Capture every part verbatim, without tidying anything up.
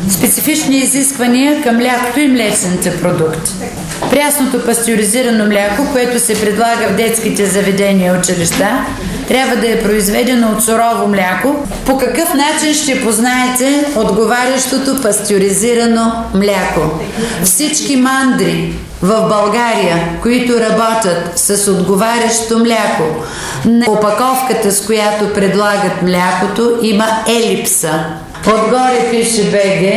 Специфични изисквания към млякото и млечните продукти. Прясното пастеризирано мляко, което се предлага в детските заведения и училища, трябва да е произведено от сурово мляко. По какъв начин ще познаете отговарящото пастеризирано мляко? Всички мандри в България, които работят с отговарящо мляко, на опаковката, с която предлагат млякото, има елипса. Отгоре пише БГ,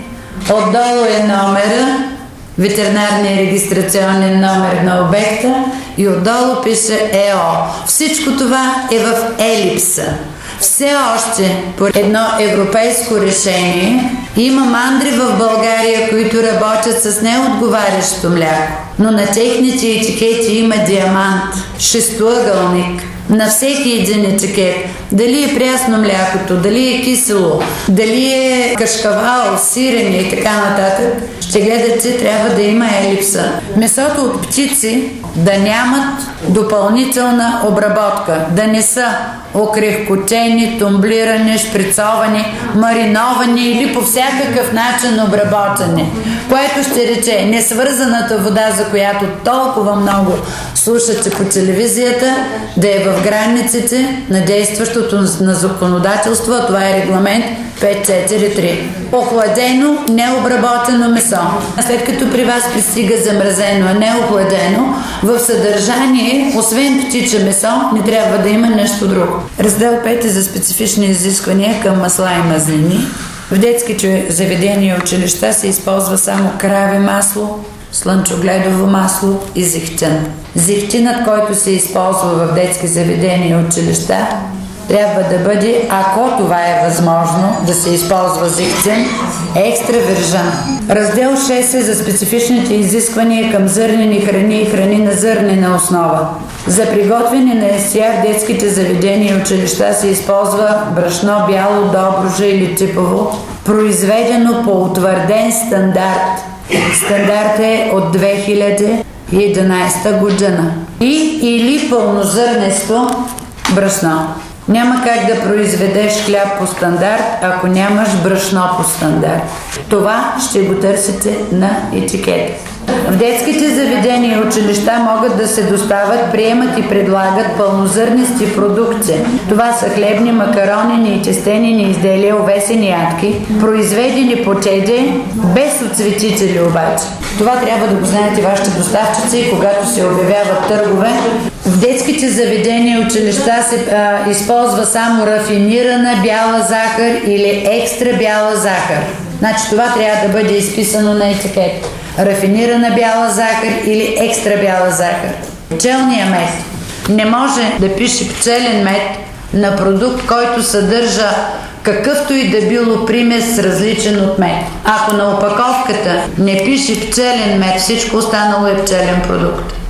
отдолу е номера, ветеринарния регистрационен номер на обекта и отдолу пише ЕО. Всичко това е в елипса. Все още по едно европейско решение има мандри в България, които работят с неотговарящо мляко, но на техните етикети има диамант, шестоъгълник. На всеки един етикет, дали е прясно млякото, дали е кисело, дали е кашкавал, сирене и така нататък, ще гледате, трябва да има елипса. Месото от птици да нямат допълнителна обработка, да не са окрехкотени, тумблирани, шприцовани, мариновани или по всякакъв начин обработени, което ще рече несвързаната вода, за която толкова много слушате по телевизията, да е в границите на действащото на законодателство, а това е регламент пет четири три. Охладено, необработено месо. След като при вас пристига замразено, а не охладено, в съдържание, освен птиче месо, не трябва да има нещо друго. Раздел пет е за специфични изисквания към масла и мазнини. В детските заведения и училища се използва само краве масло, слънчогледово масло и зехтин. Зехтинът, който се използва в детски заведения и училища, трябва да бъде, ако това е възможно, да се използва зехтин, екстра вържан. Раздел шест е за специфичните изисквания към зърнени храни и храни на зърнена основа. За приготвяне на естия в детските заведения и училища се използва брашно бяло, добружа или типово, произведено по утвърден стандарт. Стандарт е от две хиляди и единадесета година. И или пълнозърнесто брашно. Няма как да произведеш хляб по стандарт, ако нямаш брашно по стандарт. Това ще го търсите на етикета. В детските заведения и училища могат да се доставят, приемат и предлагат пълнозърнести продукти. Това са хлебни, макаронени и тестенени изделия, овесени ядки, произведени по теде, без оцветители обаче. Това трябва да го знаете вашите доставчици, когато се обявяват търгове. В детските заведения и училища се а, използва само рафинирана бяла захар или екстра бяла захар. Значи това трябва да бъде изписано на етикет. Рафинирана бяла захар или екстра бяла захар. Пчелния мед. Не може да пише пчелен мед на продукт, който съдържа какъвто и да било примес различен от мед. Ако на опаковката не пише пчелен мед, всичко останало е пчелен продукт.